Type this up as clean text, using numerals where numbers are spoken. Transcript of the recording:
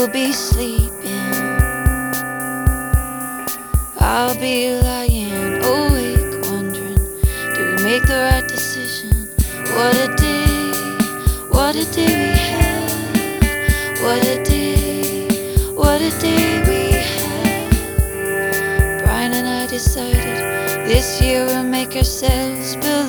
be sleeping, I'll be lying awake wondering, do we make the right decision? What a day, what a day we had. What a day, what a day we had. Brian and I decided this year we'll make ourselves believe.